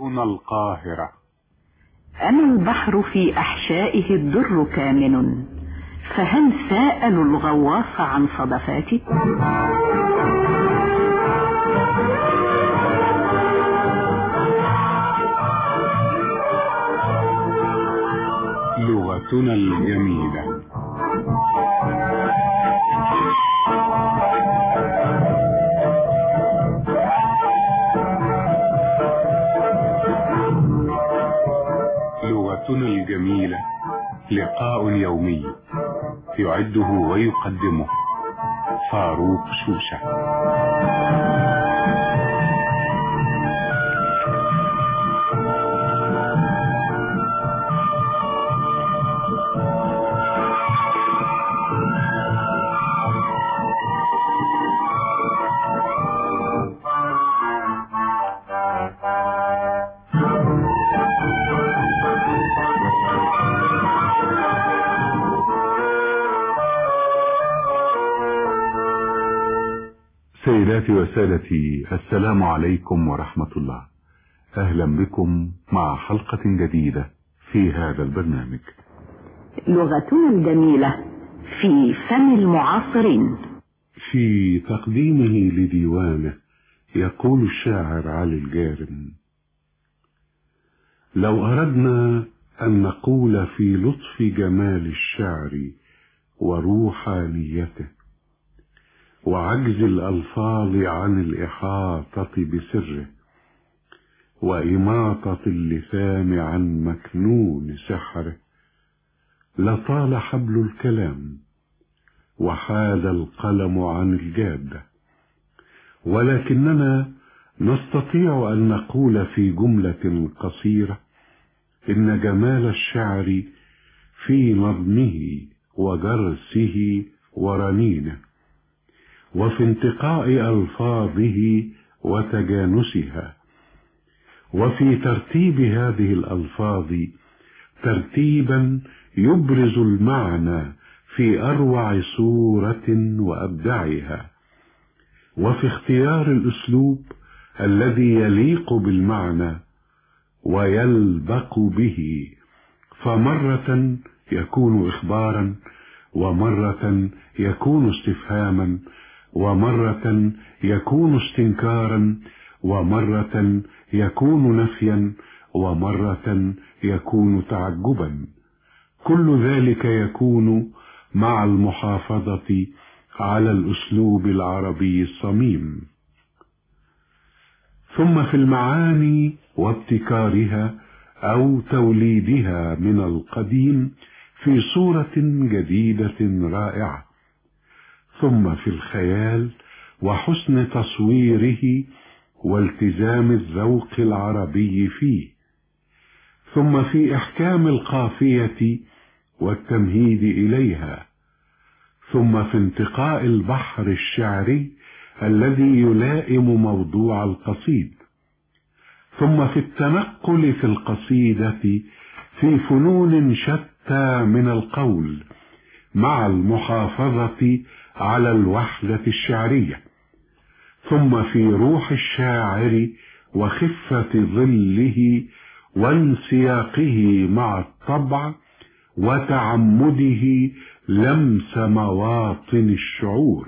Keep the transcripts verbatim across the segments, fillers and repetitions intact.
لغتنا القاهرة. أنا البحر في أحشائه الدر كامن، فهل سألوا الغواص عن صدفاتي؟ لغتنا الجميلة. لغتنا الجميلة لقاء يومي يعده ويقدمه فاروق شوشة. سيداتي وسادتي، السلام عليكم ورحمة الله. أهلا بكم مع حلقة جديدة في هذا البرنامج لغتنا الجميلة في فن المعاصرين. في تقديمه لديوانه يقول الشاعر علي الجارم: لو أردنا أن نقول في لطف جمال الشعر وروحانيته وعجز الألفاظ عن الإحاطة بسره وإماطة اللسان عن مكنون سحره، لطال حبل الكلام وحاد القلم عن الجادة، ولكننا نستطيع أن نقول في جملة قصيرة إن جمال الشعر في نظمه وجرسه ورنينه، وفي انتقاء ألفاظه وتجانسها، وفي ترتيب هذه الألفاظ ترتيبا يبرز المعنى في أروع صورة وأبدعها، وفي اختيار الأسلوب الذي يليق بالمعنى ويلبق به، فمرة يكون إخبارا، ومرة يكون استفهاما، ومرة يكون استنكارا، ومرة يكون نفيا، ومرة يكون تعجبا. كل ذلك يكون مع المحافظة على الأسلوب العربي الصميم. ثم في المعاني وابتكارها أو توليدها من القديم في صورة جديدة رائعة، ثم في الخيال وحسن تصويره والتزام الذوق العربي فيه، ثم في إحكام القافية والتمهيد إليها، ثم في انتقاء البحر الشعري الذي يلائم موضوع القصيد، ثم في التنقل في القصيدة في فنون شتى من القول مع المحافظة على الوحدة الشعرية، ثم في روح الشاعر وخفة ظله وانسياقه مع الطبع وتعمده لمس مواطن الشعور.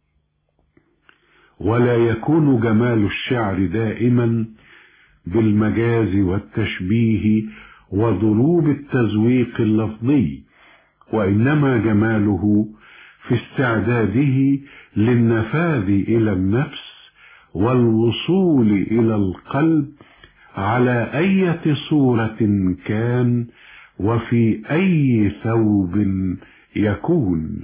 ولا يكون جمال الشعر دائما بالمجاز والتشبيه وضروب التزويق اللفظي، وإنما جماله في استعداده للنفاذ إلى النفس والوصول إلى القلب على أي صورة كان وفي أي ثوب يكون.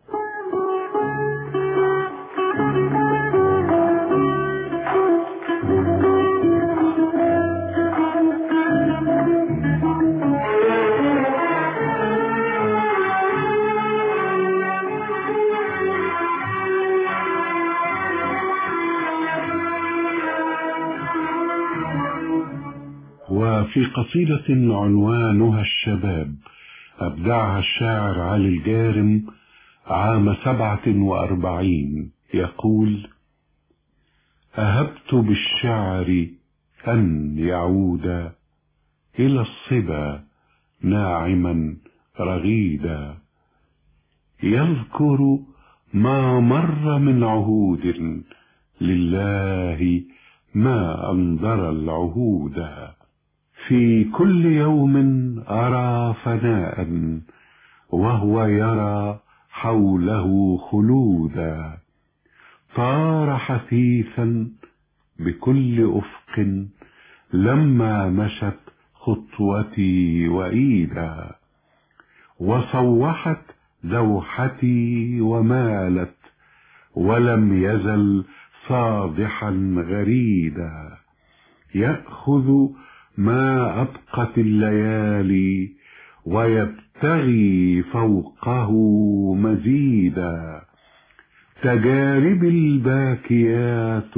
وفي قصيدة عنوانها الشباب أبدعها الشاعر علي الجارم عام سبعة وأربعين يقول: أهبت بالشعر أن يعود إلى الصبا ناعما رغيدا، يذكر ما مر من عهود، لله ما أنظر العهود. في كل يوم أرى فناء، وهو يرى حوله خلودا. طار حثيثا بكل أفق، لما مشت خطوتي وإيدا. وصوحت دوحتي ومالت، ولم يزل صادحا غريدا. يأخذ ما أبقت الليالي، ويبتغي فوقه مزيدا. تجارب الباكيات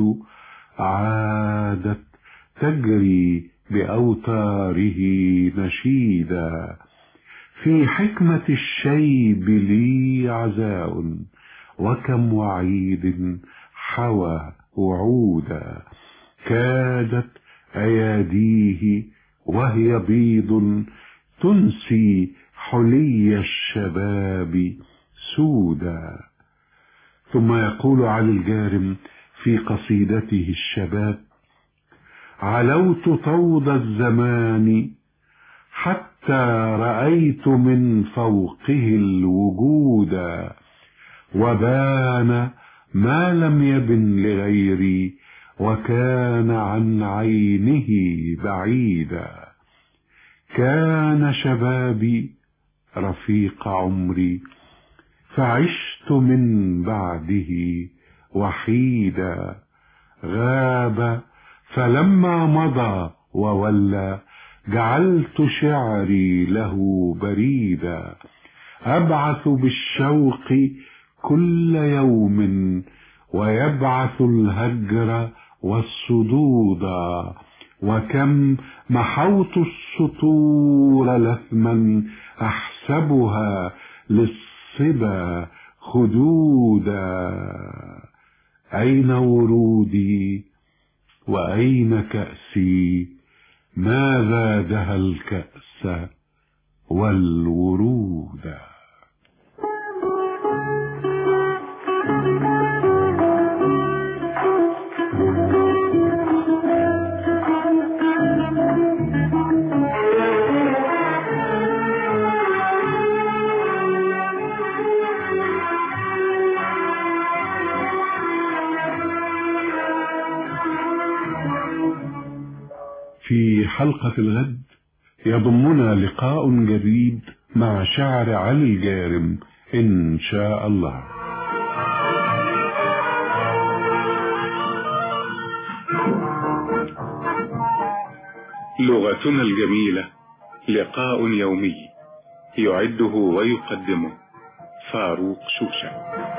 عادت تجري بأوتاره نشيدا. في حكمة الشيب لي عزاء، وكم وعيد حوى وعودا. كادت أياديه وهي بيض، تنسي حلي الشباب سودا. ثم يقول علي الجارم في قصيدته الشباب: علوت طود الزمان حتى رأيت من فوقه الوجود، وبان ما لم يبن لغيري، وكان عن عينه بعيدا. كان شبابي رفيق عمري، فعشت من بعده وحيدا. غاب فلما مضى وولى، جعلت شعري له بريدا. أبعث بالشوق كل يوم، ويبعث الهجر والصدودا. وكم محوت السطور لثما، أحسبها للصبا خدودا. أين ورودي وأين كأسي، ما زادها الكأس والورود. في حلقة الغد يضمنا لقاء جديد مع شعر علي الجارم إن شاء الله. لغتنا الجميلة، لقاء يومي، يعده ويقدمه فاروق شوشة.